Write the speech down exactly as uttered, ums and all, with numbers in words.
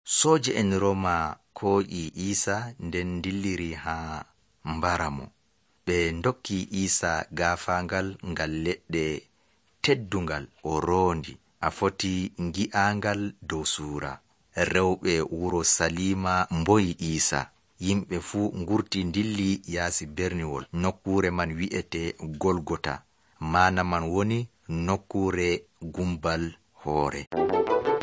Soje en Roma koƴi Isa nden dilliri ha mbaramo. Ɓe dokki Isa gafangal ngal leɗɗe teddungal o rondi. A foti ngi'angal dow suura. Rewɓe wuro Salima mboyi Isa. Yimɓe fu ngurti dilli yaasi berniwol. Nokkure man wi'ete Golgota. Mana man woni nokkure gumbal hoore.